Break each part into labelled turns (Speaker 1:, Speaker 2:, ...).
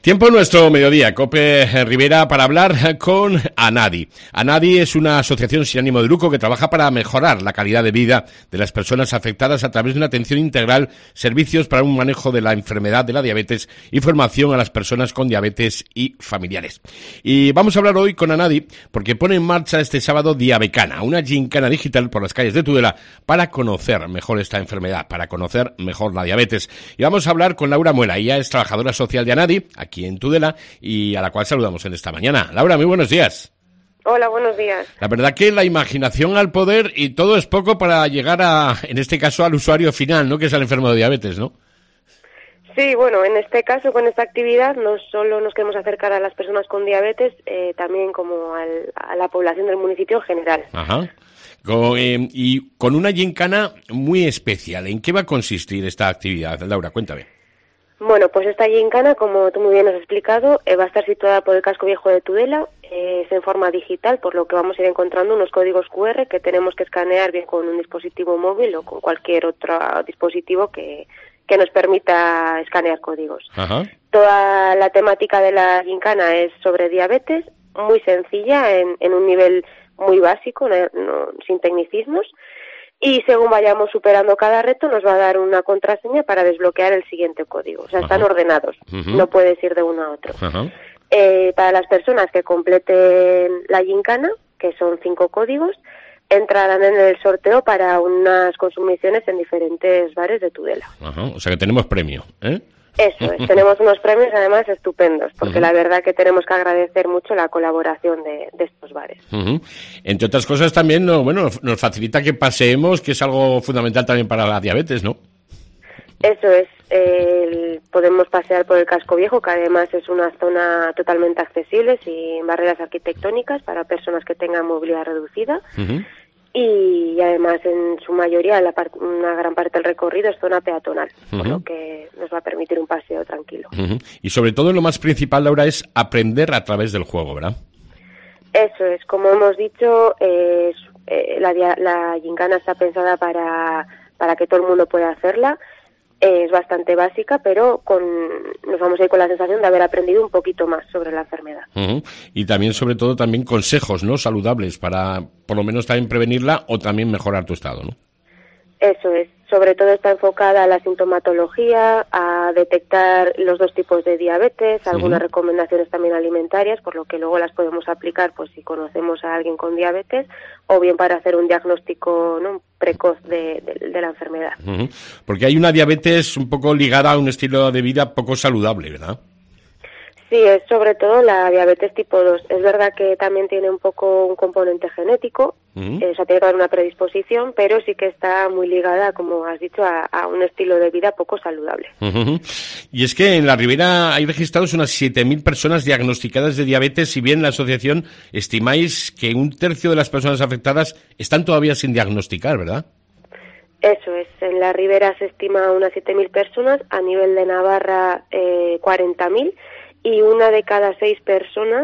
Speaker 1: Tiempo nuestro mediodía, COPE Rivera, para hablar con ANADI. ANADI es una asociación sin ánimo de lucro que trabaja para mejorar la calidad de vida de las personas afectadas a través de una atención integral, servicios para un manejo de la enfermedad de la diabetes y formación a las personas con diabetes y familiares. Y vamos a hablar hoy con ANADI porque pone en marcha este sábado Diabecana, una gincana digital por las calles de Tudela para conocer mejor esta enfermedad, para conocer mejor la diabetes. Y vamos a hablar con Laura Muela, ella es trabajadora social de ANADI, aquí en Tudela, y a la cual saludamos en esta mañana. Laura, muy buenos días.
Speaker 2: Hola, buenos días.
Speaker 1: La verdad que la imaginación al poder y todo es poco para llegar a, en este caso, al usuario final, ¿no? Que es el enfermo de diabetes, ¿no?
Speaker 2: Sí, bueno, en este caso, con esta actividad, no solo nos queremos acercar a las personas con diabetes, también como a la población del municipio en general.
Speaker 1: Ajá. Y con una gincana muy especial. ¿En qué va a consistir esta actividad? Laura, cuéntame.
Speaker 2: Bueno, pues esta gincana, como tú muy bien has explicado, va a estar situada por el casco viejo de Tudela, es en forma digital, por lo que vamos a ir encontrando unos códigos QR que tenemos que escanear bien con un dispositivo móvil o con cualquier otro dispositivo que nos permita escanear códigos.
Speaker 1: Ajá.
Speaker 2: Toda la temática de la gincana es sobre diabetes, muy sencilla, en un nivel muy básico, sin tecnicismos. Y según vayamos superando cada reto, nos va a dar una contraseña para desbloquear el siguiente código. O sea, están ordenados, no puedes ir de uno a otro. Para las personas que completen la gincana, que son 5 códigos, entrarán en el sorteo para unas consumiciones en diferentes bares de Tudela.
Speaker 1: O sea que tenemos premio, ¿eh?
Speaker 2: Eso es, tenemos unos premios además estupendos, porque la verdad que tenemos que agradecer mucho la colaboración de estos bares.
Speaker 1: Entre otras cosas también nos facilita que paseemos, que es algo fundamental también para la diabetes, ¿no?
Speaker 2: Eso es, podemos pasear por el casco viejo, que además es una zona totalmente accesible, sin barreras arquitectónicas para personas que tengan movilidad reducida. Y además en su mayoría una gran parte del recorrido es zona peatonal, por lo que nos va a permitir un paseo tranquilo.
Speaker 1: Y sobre todo lo más principal, Laura, es aprender a través del juego, ¿verdad?
Speaker 2: Eso es, como hemos dicho, la gincana está pensada para que todo el mundo pueda hacerla. Es bastante básica, pero nos vamos a ir con la sensación de haber aprendido un poquito más sobre la enfermedad.
Speaker 1: Y también, sobre todo, también consejos, ¿no? Saludables para, por lo menos, también prevenirla o también mejorar tu estado, ¿no?
Speaker 2: Eso es. Sobre todo está enfocada a la sintomatología, a detectar los 2 tipos de diabetes, algunas recomendaciones también alimentarias, por lo que luego las podemos aplicar pues si conocemos a alguien con diabetes, o bien para hacer un diagnóstico, ¿no?, precoz de la enfermedad.
Speaker 1: Porque hay una diabetes un poco ligada a un estilo de vida poco saludable, ¿verdad?
Speaker 2: Sí, es sobre todo la diabetes tipo 2. Es verdad que también tiene un poco un componente genético, o sea, tiene que haber una predisposición, pero sí que está muy ligada, como has dicho, a un estilo de vida poco saludable.
Speaker 1: Y es que en la Ribera hay registrados unas 7.000 personas diagnosticadas de diabetes, si bien la asociación estimáis que 1/3 de las personas afectadas están todavía sin diagnosticar, ¿verdad?
Speaker 2: Eso es, en la Ribera se estima unas 7.000 personas, a nivel de Navarra 40.000, y una de cada 6 personas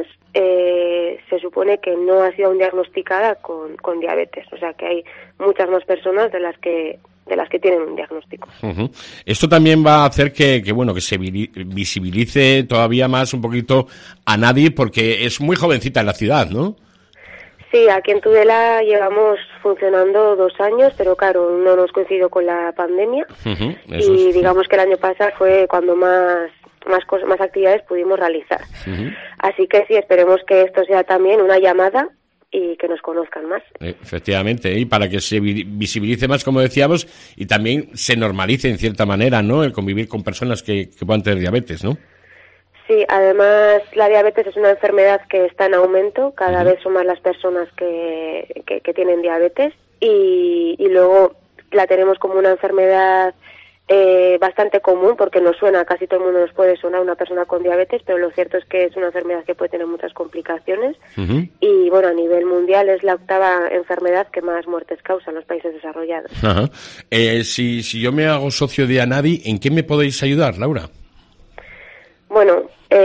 Speaker 2: se supone que no ha sido aún diagnosticada con diabetes. O sea que hay muchas más personas de las que tienen un diagnóstico.
Speaker 1: Esto también va a hacer que se visibilice todavía más un poquito a ANADI, porque es muy jovencita en la ciudad, ¿no?
Speaker 2: Sí, aquí en Tudela llevamos funcionando 2 años, pero claro, no nos coincidió con la pandemia. Y digamos que el año pasado fue cuando más actividades pudimos realizar. Así que sí, esperemos que esto sea también una llamada y que nos conozcan más.
Speaker 1: Efectivamente, y para que se visibilice más, como decíamos, y también se normalice en cierta manera, ¿no?, el convivir con personas que puedan tener diabetes, ¿no?
Speaker 2: Sí, además la diabetes es una enfermedad que está en aumento, cada vez son más las personas que tienen diabetes y luego la tenemos como una enfermedad bastante común, porque nos suena, casi todo el mundo nos puede sonar una persona con diabetes, pero lo cierto es que es una enfermedad que puede tener muchas complicaciones y bueno, a nivel mundial es la 8ª enfermedad que más muertes causa en los países desarrollados.
Speaker 1: Si yo me hago socio de ANADI, ¿en qué me podéis ayudar, Laura?
Speaker 2: Bueno,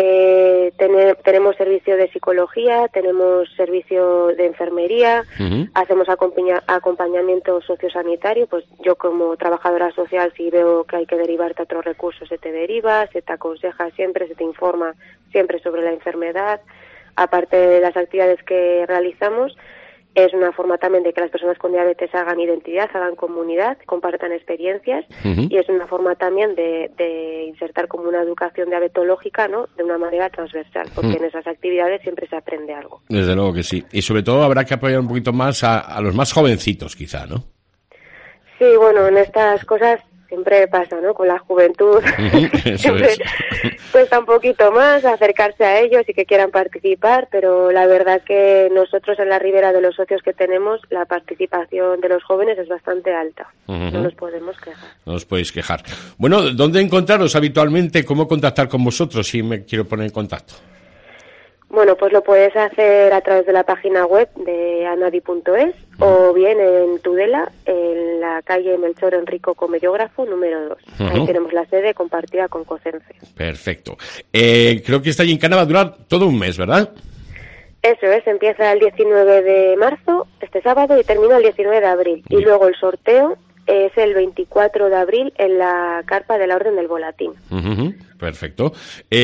Speaker 2: tenemos servicio de psicología, tenemos servicio de enfermería, hacemos acompañamiento sociosanitario. Pues yo como trabajadora social, si veo que hay que derivarte a otro recurso, se te deriva, se te aconseja siempre, se te informa siempre sobre la enfermedad. Aparte de las actividades que realizamos, es una forma también de que las personas con diabetes hagan identidad, hagan comunidad, compartan experiencias, y es una forma también de insertar como una educación diabetológica, ¿no?, de una manera transversal, porque en esas actividades siempre se aprende algo.
Speaker 1: Desde luego que sí. Y sobre todo habrá que apoyar un poquito más a los más jovencitos, quizá, ¿no?
Speaker 2: Sí, bueno, en estas cosas siempre pasa, ¿no? Con la juventud siempre cuesta un poquito más acercarse a ellos y que quieran participar, pero la verdad que nosotros en la Ribera, de los socios que tenemos, la participación de los jóvenes es bastante alta. No nos podemos quejar.
Speaker 1: No os podéis quejar. Bueno, ¿dónde encontraros habitualmente? ¿Cómo contactar con vosotros si me quiero poner en contacto?
Speaker 2: Bueno, pues lo puedes hacer a través de la página web de anadi.es o bien en Tudela, en la calle Melchor Enrico Comediógrafo, número 2. Ahí tenemos la sede compartida con Cocence.
Speaker 1: Perfecto. Creo que esta gincana va a durar todo un mes, ¿verdad?
Speaker 2: Eso es, empieza el 19 de marzo, este sábado, y termina el 19 de abril. Y luego el sorteo es el 24 de abril en la carpa de la Orden del Volatín.
Speaker 1: Perfecto.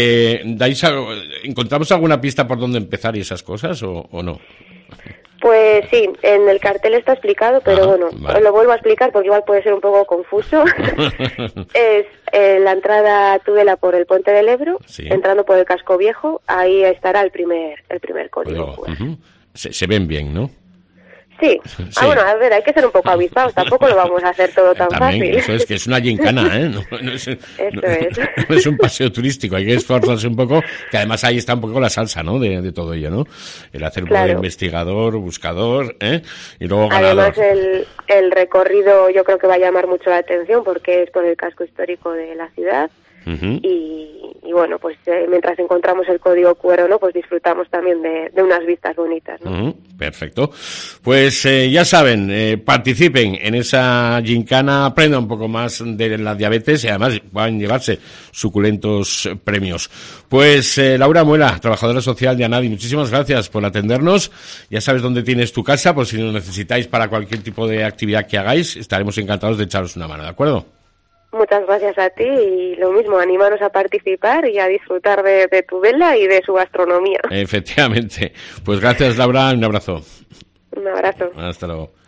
Speaker 1: ¿Encontramos alguna pista por dónde empezar y esas cosas o no?
Speaker 2: Pues sí, en el cartel está explicado, pero vale. Lo vuelvo a explicar porque igual puede ser un poco confuso. Es la entrada a Tudela por el Puente del Ebro, entrando por el Casco Viejo, ahí estará el primer código.
Speaker 1: Se ven bien, ¿no?
Speaker 2: Sí. Bueno, a ver, hay que ser un poco avispados, tampoco lo vamos a hacer todo tan fácil.
Speaker 1: Eso es, que es una gincana, ¿eh? No es un paseo turístico, hay que esforzarse un poco, que además ahí está un poco la salsa, ¿no?, de todo ello, ¿no? El hacer un poco de investigador, buscador, y luego ganador.
Speaker 2: Además el recorrido yo creo que va a llamar mucho la atención porque es por el casco histórico de la ciudad. Y bueno, pues mientras encontramos el código QR, ¿no?, pues disfrutamos también de unas vistas bonitas, ¿no?
Speaker 1: Perfecto. Pues ya saben, participen en esa gincana, aprendan un poco más de la diabetes y además van a llevarse suculentos premios. Pues Laura Muela, trabajadora social de Anadi, muchísimas gracias por atendernos. Ya sabes dónde tienes tu casa, por si nos necesitáis para cualquier tipo de actividad que hagáis, estaremos encantados de echaros una mano, ¿de acuerdo?
Speaker 2: Muchas gracias a ti y lo mismo, animaros a participar y a disfrutar de Tudela y de su gastronomía.
Speaker 1: Efectivamente. Pues gracias, Laura, un abrazo.
Speaker 2: Un abrazo.
Speaker 1: Hasta luego.